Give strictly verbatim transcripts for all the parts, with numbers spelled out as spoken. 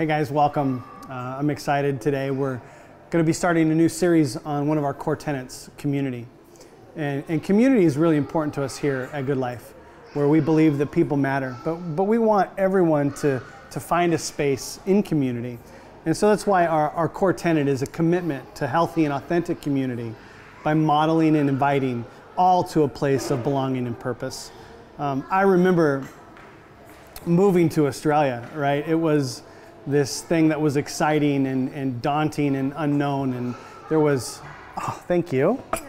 Hey guys, welcome. Uh, I'm excited today. We're going to be starting a new series on one of our core tenets, community. And, and community is really important to us here at Good Life, where we believe that people matter. But, but we want everyone to, to find a space in community. And so that's why our, our core tenet is a commitment to healthy and authentic community by modeling and inviting all to a place of belonging and purpose. Um, I remember moving to Australia, right? It was this thing that was exciting and, and daunting and unknown, and there was, oh, thank you. Nice.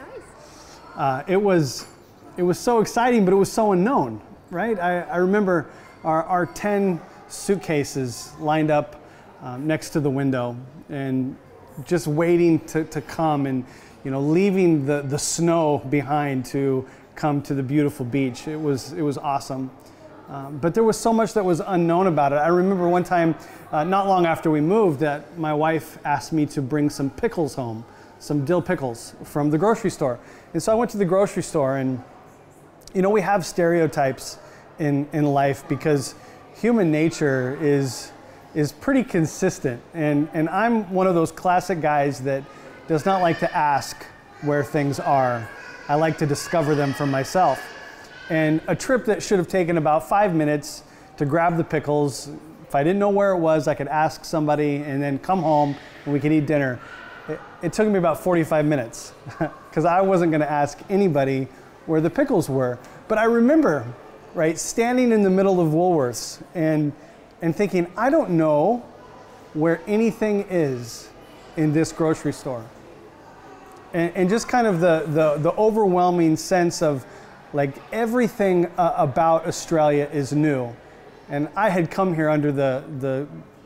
Uh, it was, it was so exciting, but it was so unknown, right? I, I remember our, our ten suitcases lined up um, next to the window and just waiting to, to come and, you know, leaving the, the snow behind to come to the beautiful beach. It was, it was awesome. Um, but there was so much that was unknown about it. I remember one time, uh, not long after we moved, that my wife asked me to bring some pickles home, some dill pickles from the grocery store. And so I went to the grocery store, and you know, we have stereotypes in, in life because human nature is, is pretty consistent. And, and I'm one of those classic guys that does not like to ask where things are. I like to discover them for myself. And a trip that should have taken about five minutes to grab the pickles, if I didn't know where it was, I could ask somebody and then come home and we could eat dinner. It, it took me about forty-five minutes because I wasn't going to ask anybody where the pickles were. But I remember, right, standing in the middle of Woolworths and, and thinking, I don't know where anything is in this grocery store. And, and just kind of the, the, the overwhelming sense of, like, everything uh, about Australia is new. And I had come here under the, the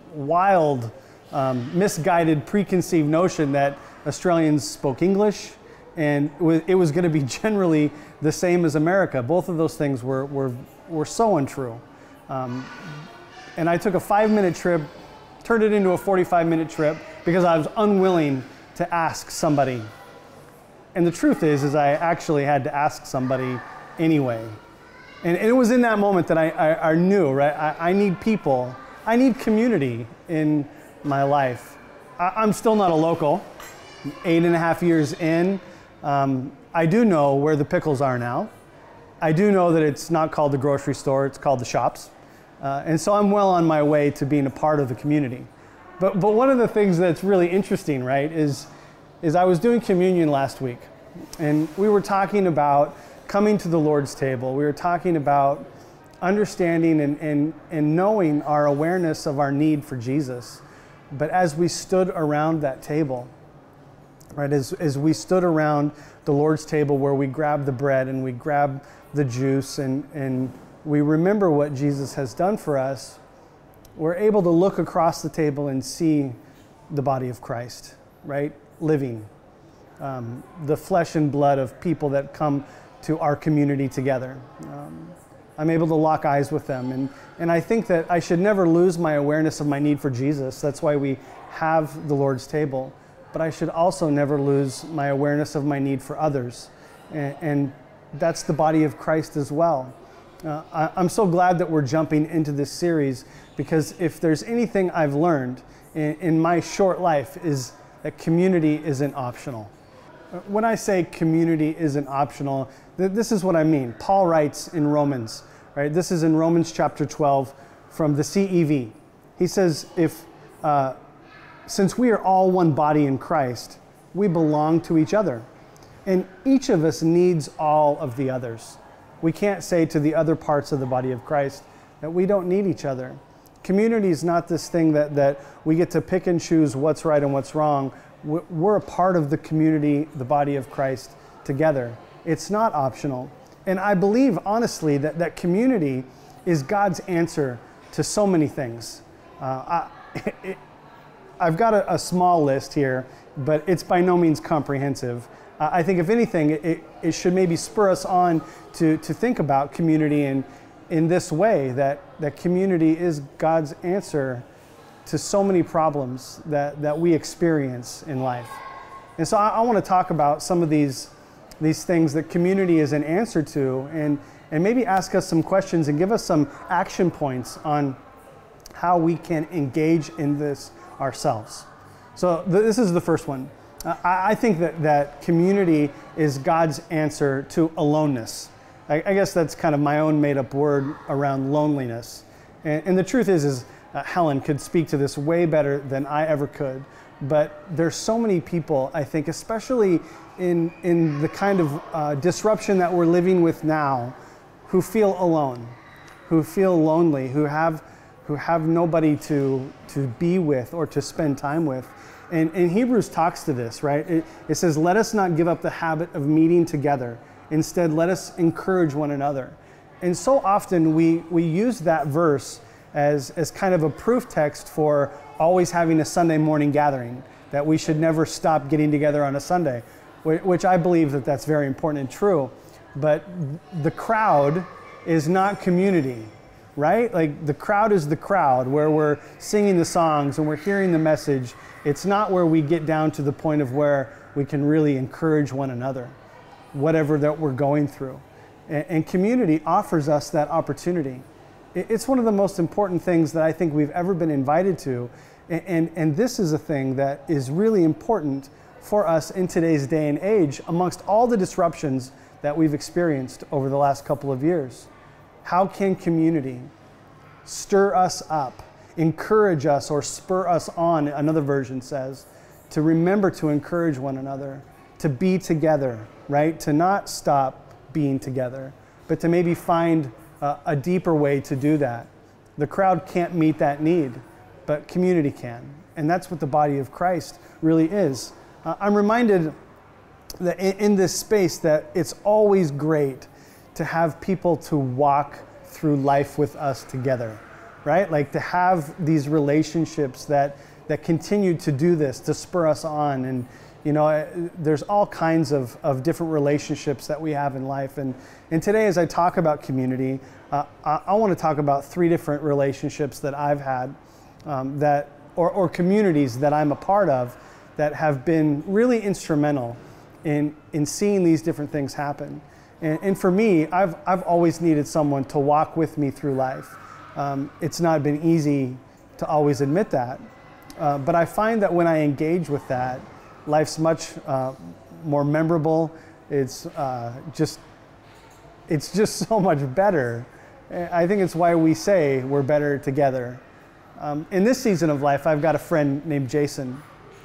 wild, um, misguided, preconceived notion that Australians spoke English and it was going to be generally the same as America. Both of those things were, were, were so untrue. Um, and I took a five minute trip, turned it into a forty-five minute trip because I was unwilling to ask somebody. And the truth is, is I actually had to ask somebody anyway. And, and it was in that moment that I, I, I knew, right? I, I need people, I need community in my life. I, I'm still not a local, eight and a half years in. Um, I do know where the pickles are now. I do know that it's not called the grocery store, it's called the shops. Uh, and so I'm well on my way to being a part of the community. But, but one of the things that's really interesting, right, is, is I was doing communion last week, and we were talking about coming to the Lord's table. We were talking about understanding and, and, and knowing our awareness of our need for Jesus. But as we stood around that table, right, as, as we stood around the Lord's table where we grab the bread and we grab the juice and, and we remember what Jesus has done for us, we're able to look across the table and see the body of Christ, right, living. Um, the flesh and blood of people that come to our community together. Um, I'm able to lock eyes with them. And, and I think that I should never lose my awareness of my need for Jesus. That's why we have the Lord's table. But I should also never lose my awareness of my need for others. And, and that's the body of Christ as well. Uh, I, I'm so glad that we're jumping into this series, because if there's anything I've learned in, in my short life is that community isn't optional. When I say community isn't optional, th this is what I mean. Paul writes in Romans, right? This is in Romans chapter twelve from the C E V. He says, if, uh, since we are all one body in Christ, we belong to each other. And each of us needs all of the others. We can't say to the other parts of the body of Christ that we don't need each other. Community is not this thing that, that we get to pick and choose what's right and what's wrong. We're a part of the community, the body of Christ, together. It's not optional. And I believe, honestly, that, that community is God's answer to so many things. Uh, I, it, I've got a, a small list here, but it's by no means comprehensive. Uh, I think, if anything, it, it should maybe spur us on to, to think about community in, in this way, that, that community is God's answer to so many problems that, that we experience in life. And so I, I want to talk about some of these, these things that community is an answer to, and, and maybe ask us some questions and give us some action points on how we can engage in this ourselves. So th this is the first one. Uh, I, I think that, that community is God's answer to aloneness. I, I guess that's kind of my own made-up word around loneliness. And, and the truth is, is uh, Helen could speak to this way better than I ever could. But there's so many people, I think, especially in, in the kind of uh, disruption that we're living with now, who feel alone, who feel lonely, who have, who have nobody to, to be with or to spend time with. And, and Hebrews talks to this, right? It, it says, let us not give up the habit of meeting together. Instead, let us encourage one another. And so often we, we use that verse as, as kind of a proof text for always having a Sunday morning gathering, that we should never stop getting together on a Sunday, which I believe that that's very important and true. But the crowd is not community, right? Like the crowd is the crowd where we're singing the songs and we're hearing the message. It's not where we get down to the point of where we can really encourage one another, whatever that we're going through. And, and community offers us that opportunity. It's one of the most important things that I think we've ever been invited to. And, and, and this is a thing that is really important for us in today's day and age amongst all the disruptions that we've experienced over the last couple of years. How can community stir us up, encourage us, or spur us on, another version says, to remember to encourage one another, to be together, right? To not stop being together, but to maybe find a, a deeper way to do that. The crowd can't meet that need, but community can. And that's what the body of Christ really is. Uh, I'm reminded that in, in this space that it's always great to have people to walk through life with us together, right? Like to have these relationships that, that continue to do this, to spur us on. And you know, there's all kinds of, of different relationships that we have in life. And, and today, as I talk about community, uh, I, I want to talk about three different relationships that I've had, um, that, or, or communities that I'm a part of, that have been really instrumental in, in seeing these different things happen. And, and for me, I've, I've always needed someone to walk with me through life. Um, it's not been easy to always admit that. Uh, but I find that when I engage with that, life's much uh, more memorable. It's uh, just, it's just so much better. I think it's why we say we're better together. Um, in this season of life, I've got a friend named Jason.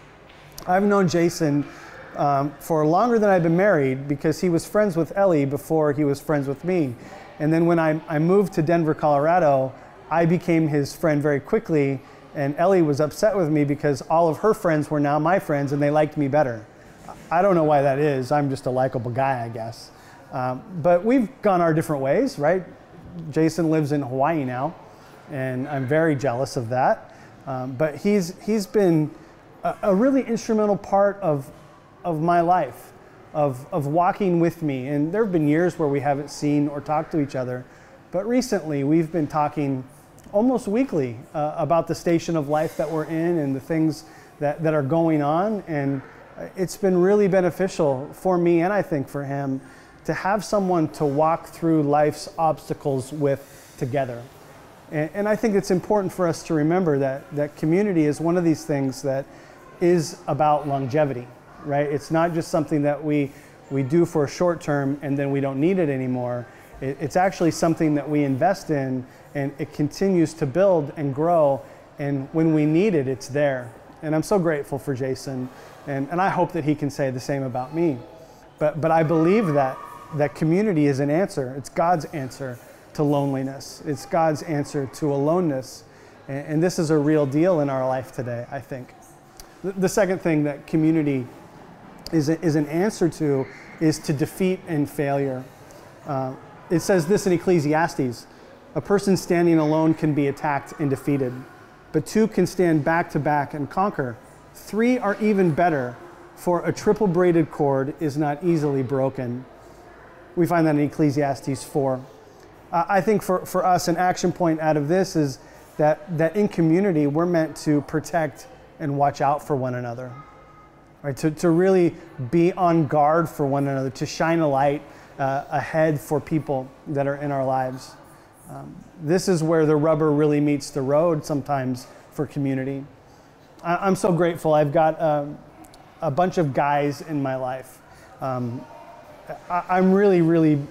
I've known Jason um, for longer than I've been married because he was friends with Ellie before he was friends with me. And then when I, I moved to Denver, Colorado, I became his friend very quickly. And Ellie was upset with me because all of her friends were now my friends and they liked me better. I don't know why that is. I'm just a likable guy, I guess. Um, but we've gone our different ways, right? Jason lives in Hawaii now, and I'm very jealous of that. Um, but he's, he's been a, a really instrumental part of, of my life, of, of walking with me. And there have been years where we haven't seen or talked to each other. But recently, we've been talking almost weekly uh, about the station of life that we're in and the things that, that are going on. And it's been really beneficial for me, and I think for him, to have someone to walk through life's obstacles with together. And, and I think it's important for us to remember that, that community is one of these things that is about longevity, right? It's not just something that we, we do for a short term and then we don't need it anymore. It, it's actually something that we invest in, and it continues to build and grow, and when we need it, it's there. And I'm so grateful for Jason, and, and I hope that he can say the same about me. But, but I believe that, that community is an answer. It's God's answer to loneliness. It's God's answer to aloneness. And, and this is a real deal in our life today, I think. The, the second thing that community is, a, is an answer to is to defeat and failure. Uh, it says this in Ecclesiastes: a person standing alone can be attacked and defeated, but two can stand back to back and conquer. Three are even better, for a triple braided cord is not easily broken. We find that in Ecclesiastes four. Uh, I think for, for us, an action point out of this is that, that in community, we're meant to protect and watch out for one another. Right? To, to really be on guard for one another, to shine a light uh, ahead for people that are in our lives. Um, this is where the rubber really meets the road sometimes for community. I, I'm so grateful. I've got um, a bunch of guys in my life. Um, I, I'm really, really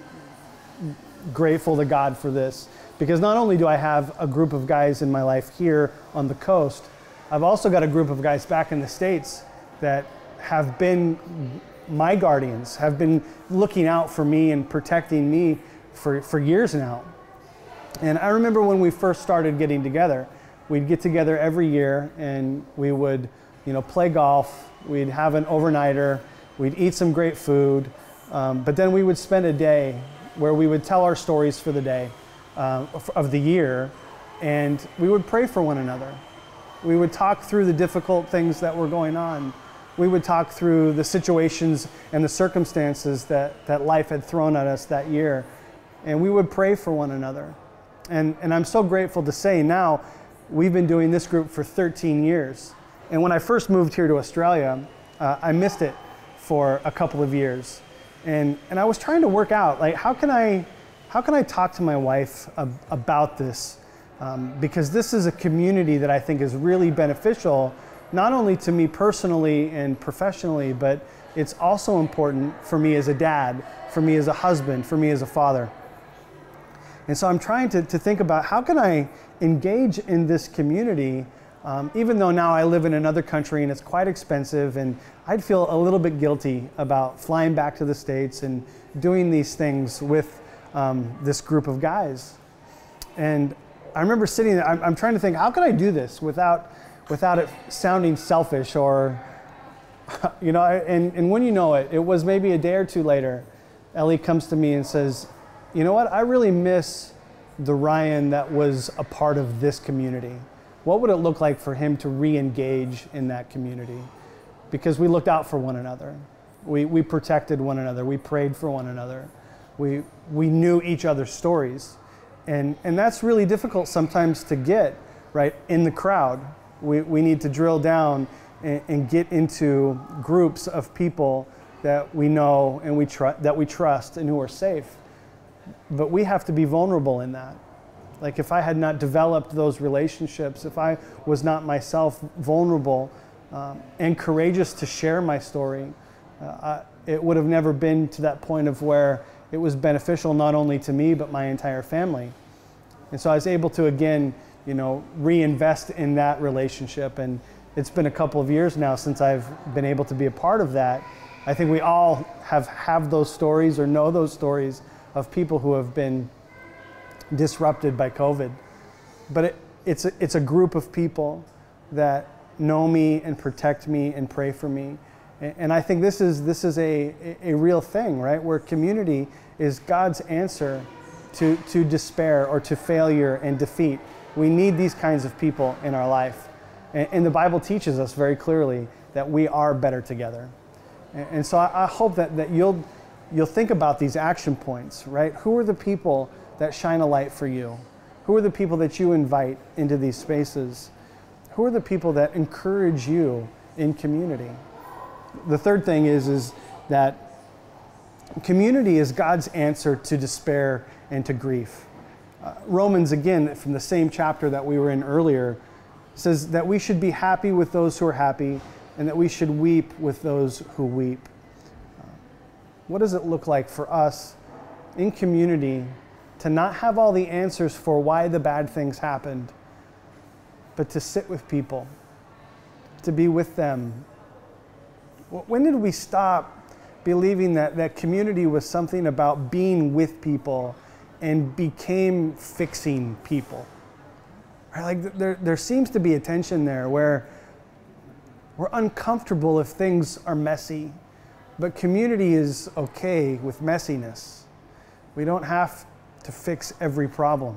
grateful to God for this, because not only do I have a group of guys in my life here on the coast, I've also got a group of guys back in the States that have been my guardians, have been looking out for me and protecting me for, for years now. And I remember when we first started getting together, we'd get together every year and we would, you know, play golf, we'd have an overnighter, we'd eat some great food, um, but then we would spend a day where we would tell our stories for the day, uh, of the year, and we would pray for one another. We would talk through the difficult things that were going on. We would talk through the situations and the circumstances that, that life had thrown at us that year. And we would pray for one another. And, and I'm so grateful to say now, we've been doing this group for thirteen years. And when I first moved here to Australia, uh, I missed it for a couple of years. And, and I was trying to work out, like, how can I, how can I talk to my wife ab- about this? Um, because this is a community that I think is really beneficial, not only to me personally and professionally, but it's also important for me as a dad, for me as a husband, for me as a father. And so I'm trying to, to think about how can I engage in this community, um, even though now I live in another country and it's quite expensive, and I'd feel a little bit guilty about flying back to the States and doing these things with um, this group of guys. And I remember sitting there, I'm, I'm trying to think, how can I do this without, without it sounding selfish or, you know, and, and when you know it, it was maybe a day or two later, Ellie comes to me and says, you know what, I really miss the Ryan that was a part of this community. What would it look like for him to re-engage in that community? Because we looked out for one another. We, we protected one another. We prayed for one another. We, we knew each other's stories. And, and that's really difficult sometimes to get, right, in the crowd. We, we need to drill down and, and get into groups of people that we know and we tr- that we trust and who are safe. But we have to be vulnerable in that. Like, if I had not developed those relationships, if I was not myself vulnerable um, and courageous to share my story, uh, I, it would have never been to that point of where it was beneficial not only to me, but my entire family. And so I was able to, again, you know, reinvest in that relationship. And it's been a couple of years now since I've been able to be a part of that. I think we all have, have those stories or know those stories of people who have been disrupted by COVID. But it, it's, a, it's a group of people that know me and protect me and pray for me. And, and I think this is, this is a, a real thing, right? Where community is God's answer to, to despair or to failure and defeat. We need these kinds of people in our life. And, and the Bible teaches us very clearly that we are better together. And, and so I, I hope that, that you'll, you'll think about these action points, right? Who are the people that shine a light for you? Who are the people that you invite into these spaces? Who are the people that encourage you in community? The third thing is, is that community is God's answer to despair and to grief. Uh, Romans, again, from the same chapter that we were in earlier, says that we should be happy with those who are happy and that we should weep with those who weep. Uh, what does it look like for us in community to not have all the answers for why the bad things happened, but to sit with people, to be with them? When did we stop believing that, that community was something about being with people and became fixing people? Right? Like there, there seems to be a tension there where we're uncomfortable if things are messy, but community is okay with messiness. We don't have to fix every problem.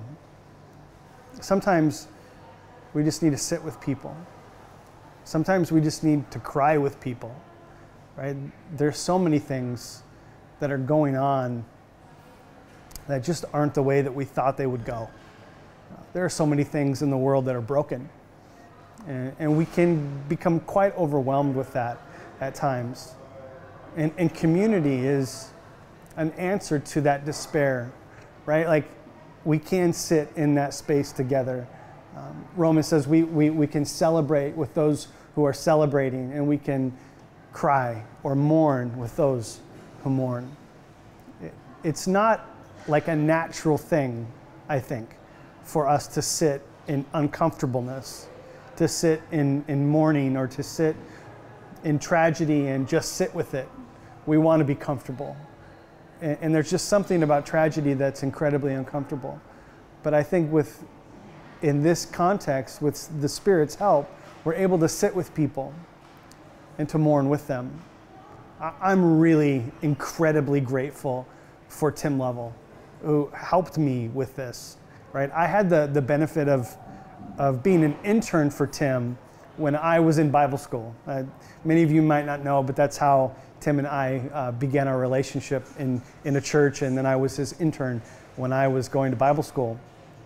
Sometimes we just need to sit with people. Sometimes we just need to cry with people, right? There's so many things that are going on that just aren't the way that we thought they would go. There are so many things in the world that are broken, and, and we can become quite overwhelmed with that at times. And, and community is an answer to that despair, right? Like, we can sit in that space together. Um, Romans says we, we, we can celebrate with those who are celebrating, and we can cry or mourn with those who mourn. It, it's not like a natural thing, I think, for us to sit in uncomfortableness, to sit in, in mourning, or to sit in tragedy and just sit with it. We want to be comfortable. And, and there's just something about tragedy that's incredibly uncomfortable. But I think with, in this context, with the Spirit's help, we're able to sit with people and to mourn with them. I, I'm really incredibly grateful for Tim Lovell, who helped me with this, right? I had the, the benefit of, of being an intern for Tim when I was in Bible school. Uh, many of you might not know, but that's how Tim and I uh, began our relationship in, in a church, and then I was his intern when I was going to Bible school.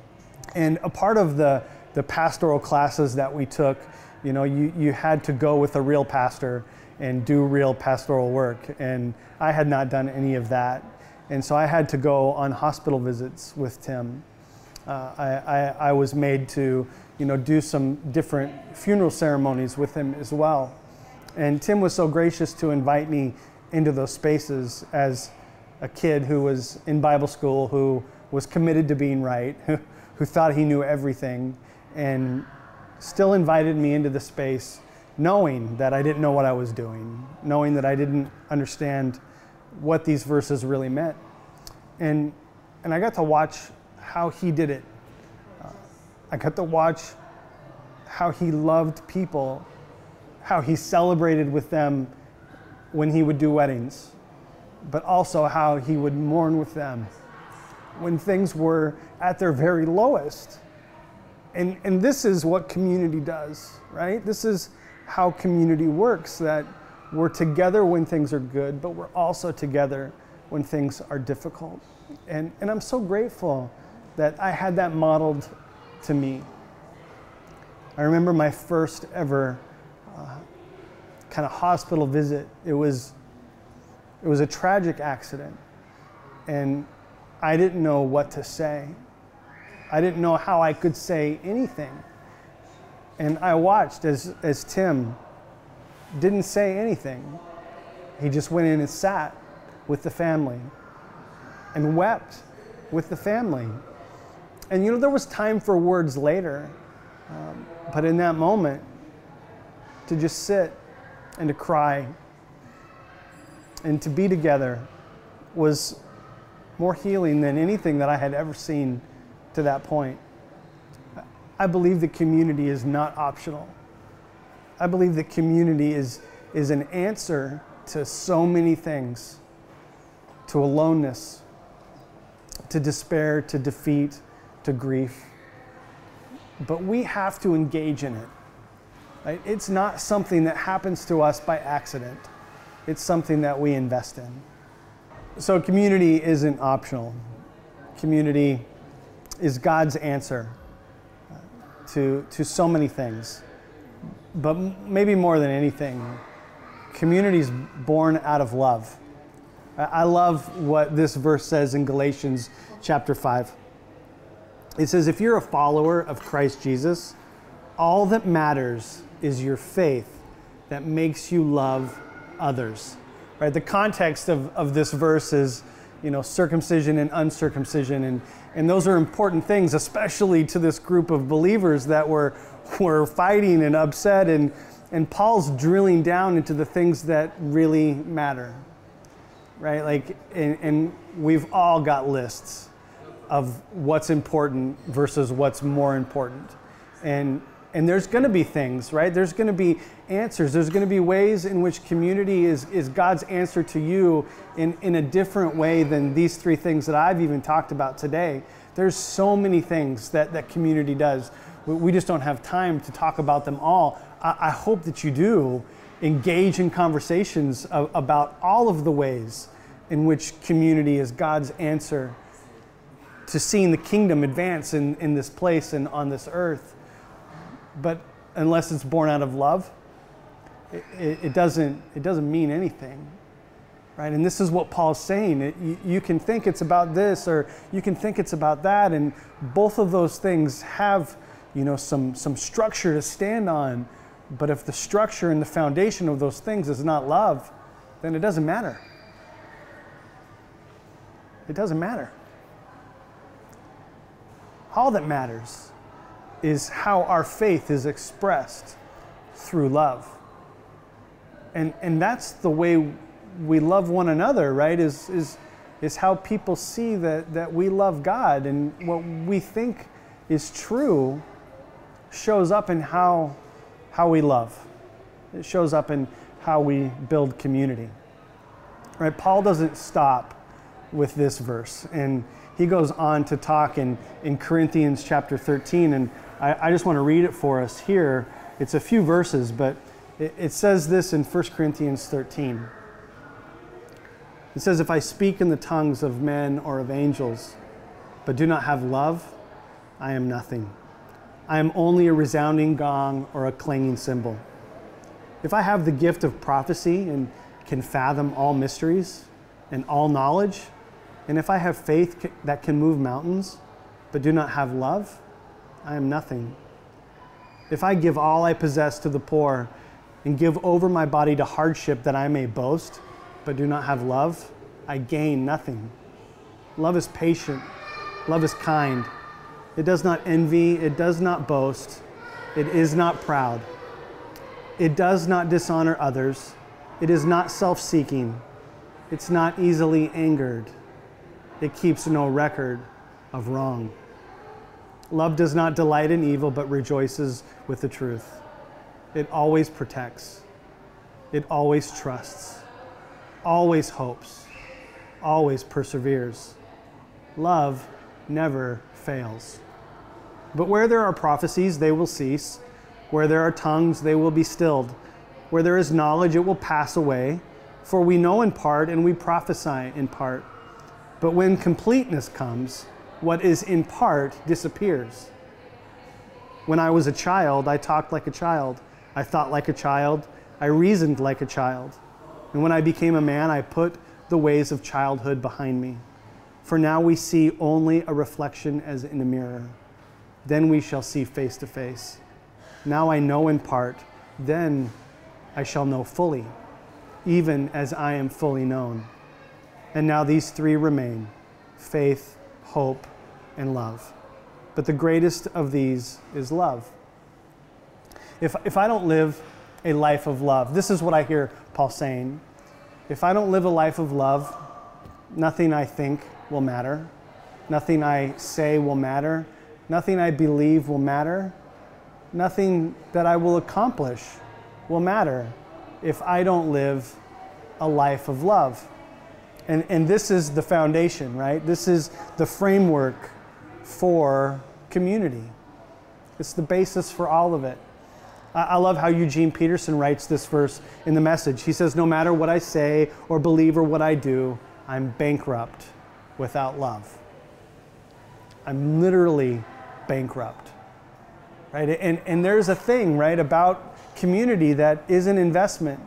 And a part of the, the pastoral classes that we took, you know, you, you had to go with a real pastor and do real pastoral work, and I had not done any of that. And so I had to go on hospital visits with Tim. Uh, I, I, I was made to, you know, do some different funeral ceremonies with him as well. And Tim was so gracious to invite me into those spaces as a kid who was in Bible school, who was committed to being right, who, who thought he knew everything, and still invited me into the space knowing that I didn't know what I was doing, knowing that I didn't understand what these verses really meant. And, and I got to watch how he did it. Uh, I got to watch how he loved people, how he celebrated with them when he would do weddings, but also how he would mourn with them when things were at their very lowest. And, and this is what community does, right? This is how community works, that we're together when things are good, but we're also together when things are difficult. And, and I'm so grateful that I had that modeled to me. I remember my first ever uh, kind of hospital visit. It was, it was a tragic accident, and I didn't know what to say. I didn't know how I could say anything. And I watched as, as Tim didn't say anything. He just went in and sat with the family and wept with the family. And you know, there was time for words later, um, but in that moment, to just sit and to cry and to be together was more healing than anything that I had ever seen to that point. I believe that community is not optional. I believe that community is, is an answer to so many things, to aloneness, to despair, to defeat, to grief. But we have to engage in it. Right? It's not something that happens to us by accident. It's something that we invest in. So community isn't optional. Community is God's answer to, to so many things. But maybe more than anything, community is born out of love. I love what this verse says in Galatians chapter five. It says, if you're a follower of Christ Jesus, all that matters is your faith that makes you love others. Right? The context of, of this verse is, you know, circumcision and uncircumcision, and, and those are important things, especially to this group of believers that were, were fighting and upset, and, and Paul's drilling down into the things that really matter. Right? Like, and, and we've all got lists of what's important versus what's more important. And and there's going to be things, right? There's going to be answers. There's going to be ways in which community is, is God's answer to you in, in a different way than these three things that I've even talked about today. There's so many things that, that community does. We, we just don't have time to talk about them all. I, I hope that you do engage in conversations of, about all of the ways in which community is God's answer to seeing the kingdom advance in, in this place and on this earth. But unless it's born out of love, it, it, it doesn't it doesn't mean anything. right? And this is what Paul's saying. It, you, you can think it's about this, or you can think it's about that, and both of those things have, you know, some, some structure to stand on. But if the structure and the foundation of those things is not love, then it doesn't matter. It doesn't matter. All that matters is how our faith is expressed through love. And, and that's the way we love one another, right? Is, is, is how people see that, that we love God, and what we think is true shows up in how, how we love. It shows up in how we build community. Right? Paul doesn't stop with this verse, and he goes on to talk in, in Corinthians chapter thirteen, and I, I just want to read it for us here. It's a few verses, but it, it says this in First Corinthians thirteen. It says, "If I speak in the tongues of men or of angels, but do not have love, I am nothing. I am only a resounding gong or a clanging cymbal. If I have the gift of prophecy and can fathom all mysteries and all knowledge, and if I have faith that can move mountains, but do not have love, I am nothing. If I give all I possess to the poor and give over my body to hardship that I may boast, but do not have love, I gain nothing. Love is patient. Love is kind. It does not envy. It does not boast. It is not proud. It does not dishonor others. It is not self-seeking. It's not easily angered. It keeps no record of wrong. Love does not delight in evil, but rejoices with the truth. It always protects. It always trusts. Always hopes. Always perseveres. Love never fails. But where there are prophecies, they will cease. Where there are tongues, they will be stilled. Where there is knowledge, it will pass away. For we know in part and we prophesy in part. But when completeness comes, what is in part disappears. When I was a child, I talked like a child. I thought like a child. I reasoned like a child. And when I became a man, I put the ways of childhood behind me. For now we see only a reflection as in a mirror. Then we shall see face to face. Now I know in part. Then I shall know fully, even as I am fully known. And now these three remain: faith, hope, and love. But the greatest of these is love. If, if I don't live a life of love, this is what I hear Paul saying. If I don't live a life of love, nothing I think will matter. Nothing I say will matter. Nothing I believe will matter. Nothing that I will accomplish will matter if I don't live a life of love. And, and this is the foundation, right? This is the framework for community. It's the basis for all of it. I, I love how Eugene Peterson writes this verse in the Message. He says, "No matter what I say or believe or what I do, I'm bankrupt without love." I'm literally bankrupt, right? And, and there's a thing, right, about community that is an investment.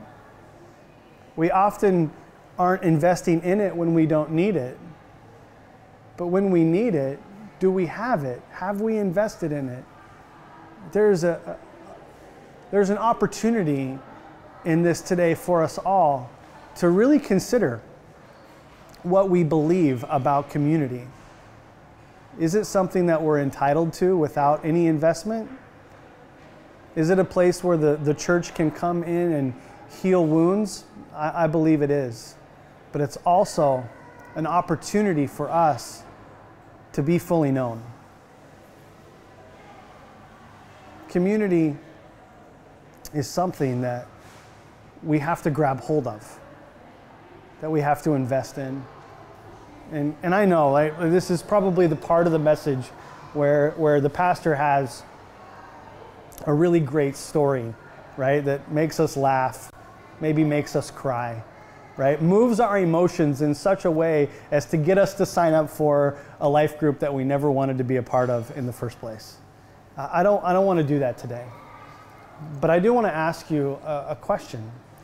We often aren't investing in it when we don't need it. But when we need it, do we have it? Have we invested in it? There's a, a there's an opportunity in this today for us all to really consider what we believe about community. Is it something that we're entitled to without any investment? Is it a place where the, the church can come in and heal wounds? I, I believe it is. But it's also an opportunity for us to be fully known. Community is something that we have to grab hold of, that we have to invest in. And, and I know, like, this is probably the part of the message where, where the pastor has a really great story, right, that makes us laugh, maybe makes us cry, right? Moves our emotions in such a way as to get us to sign up for a life group that we never wanted to be a part of in the first place. I don't, I don't want to do that today. But I do want to ask you a, a question.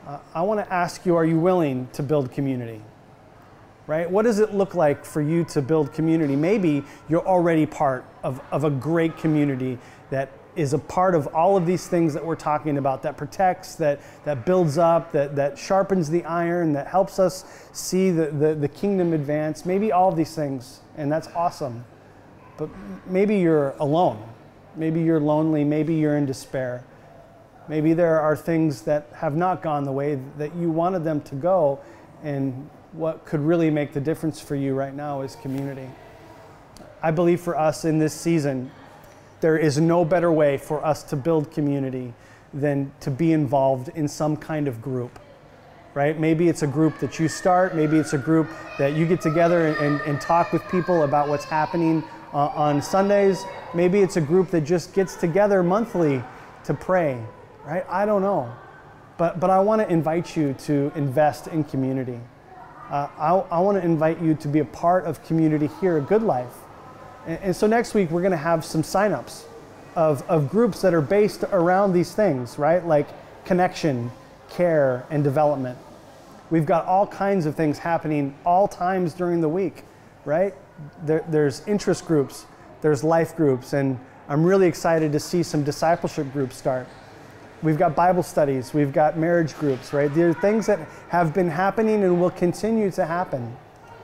uh, I want to ask you, are you willing to build community? Right? What does it look like for you to build community? Maybe you're already part of, of a great community that is a part of all of these things that we're talking about, that protects, that, that builds up, that, that sharpens the iron, that helps us see the, the, the kingdom advance. Maybe all of these things, and that's awesome. But maybe you're alone. Maybe you're lonely. Maybe you're in despair. Maybe there are things that have not gone the way that you wanted them to go, and what could really make the difference for you right now is community. I believe for us in this season, there is no better way for us to build community than to be involved in some kind of group, right? Maybe it's a group that you start, maybe it's a group that you get together and, and, and talk with people about what's happening uh, on Sundays. Maybe it's a group that just gets together monthly to pray, right? I don't know. But, but I want to invite you to invest in community. Uh, I, I want to invite you to be a part of community here at Good Life. And, and so next week, we're going to have some signups of, of groups that are based around these things, right? Like connection, care, and development. We've got all kinds of things happening all times during the week, right? There, there's interest groups, there's life groups, and I'm really excited to see some discipleship groups start. We've got Bible studies, we've got marriage groups, right? There are things that have been happening and will continue to happen.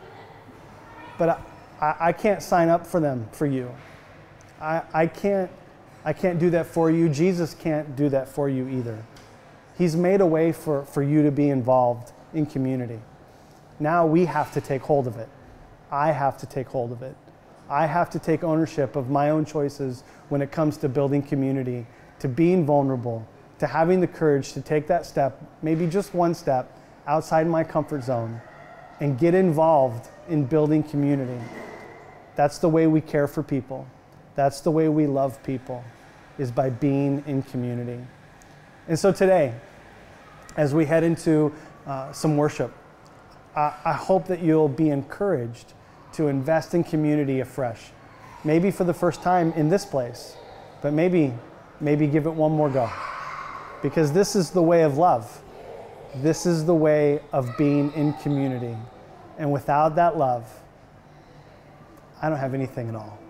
But I, I can't sign up for them for you. I, I, can't, I can't do that for you. Jesus can't do that for you either. He's made a way for, for you to be involved in community. Now we have to take hold of it. I have to take hold of it. I have to take ownership of my own choices when it comes to building community, to being vulnerable, to having the courage to take that step, maybe just one step, outside my comfort zone and get involved in building community. That's the way we care for people. That's the way we love people, is by being in community. And so today, as we head into uh, some worship, I, I hope that you'll be encouraged to invest in community afresh. Maybe for the first time in this place, but maybe, maybe give it one more go. Because this is the way of love. This is the way of being in community. And without that love, I don't have anything at all.